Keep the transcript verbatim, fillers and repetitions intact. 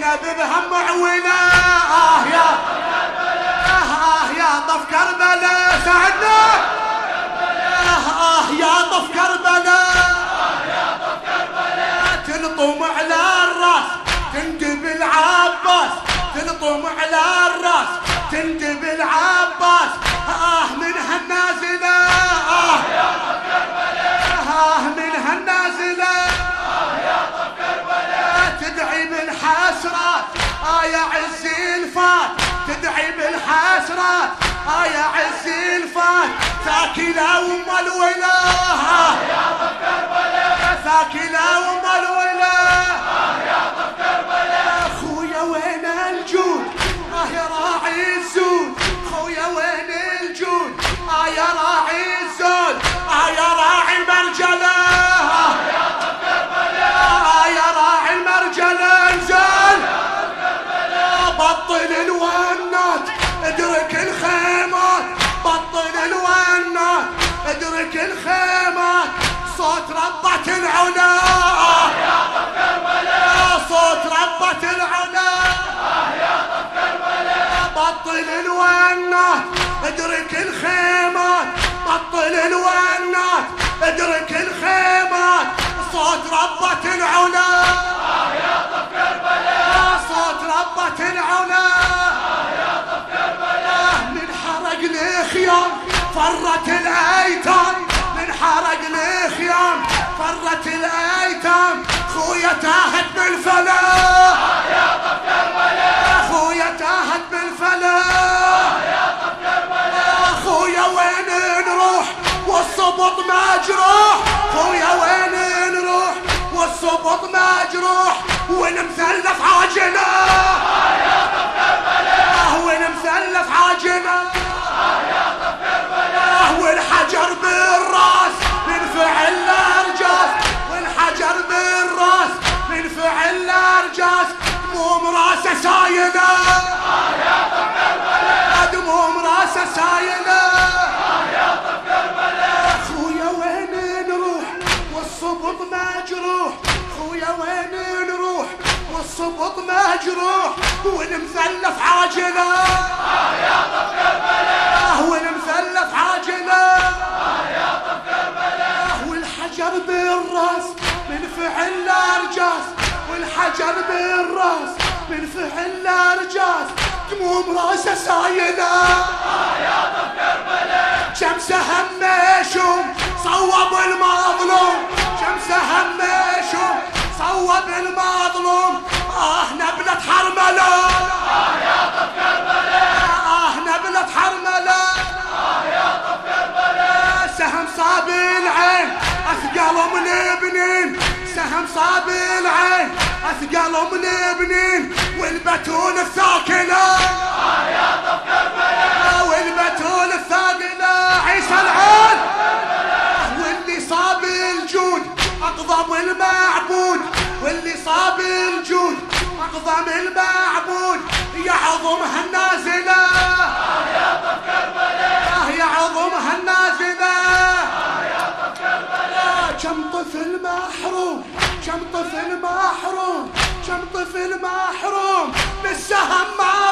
زينب بهم معوله. آه يا آه يا طف كربلاء سعدنا. آه آه يا طف كربلاء تلطم على الراس تندب العباس، تلطم على الراس تندب العباس. آه من هالنازلة آه يا طف كربلاء، آه من هالنازلة آه يا طف كربلاء تدعي بالحسرات. آه يا عز الفات تدعي بالحسرات. آه يا عز الفات ثاكلة وام الولاء. آه يا طف كربلاء ثاكلة وام الولاء. آه يا طف كربلاء خويا وين الجود. آه يا راعي الزود خويا وين الجود. آه يا راعي الزود. آه يا راعي المرجلة. آه يا طف كربلاء. آه يا راعي المرجلة انزل. بطل الونات ادرك الخيمات. بطل الونات ادرك الخيمات. صوت ربة العلا. آه يا طف كربلاء صوت ربة العلا. آه يا طف كربلاء بطل الونات ادرك الخيمات. بطل الونات ادرك الخيمات. صوت ربة العلا. آه يا طف كربلاء صوت ربة العلا. آه يا طف كربلاء من حرق الخيام فرت الايتام. من حرق الخيام فرت الايتام. خويا تاهت بالفلاح. آه يا طف كربلاء خويا تاهت بالفلاح. آه يا طف كربلاء خويا وين نروح والصبط مجروح. خويا وين نروح والصبط مجروح والمثلث عاجنا. آه يا طف كربلاء والمثلث عاجنا. آه يا طف كربلاء والحجر بالراس من فعل الارجاس. والحجر بالراس من فعل الارجاس. دموم راسه سايله. آه يا طف كربلاء دموم راسه سايله. آه يا طف كربلاء خويا وين نروح والصبط مجروح. خويا وين نروح والصبط مجروح والمثلث عاجله. آه يا طف كربلاء والمثلث عاجله. آه يا طف كربلاء والحجر بالراس من فعل الارجاس. والحجر بالراس من فعل الارجاس. دموم راسه سايله. آه يا طف كربلاء شمسه هميشوم صوب المظلوم. شمسه هميشوم صوب المظلوم. آه نبلة حرملة. آه يا طف كربلاء آه نبلة حرملة. آه يا طف كربلاء سهم صاب العين أثقل من بنين. سهم صاب العين أثقل من بنين والبتول الثاكلة. آه يا طف كربلاء والبتول الثاقلة. عيسى العين واللي صاب الجود أقضم المعبود. واللي صاب الجود أقضم المعبود يعظمها النازلة. آه يا طف كربلاء آه يعظمها النازلة. آه يا طف كربلاء كم طفل محروم. كم طفل محروم. كم طفل محروم بالسهم.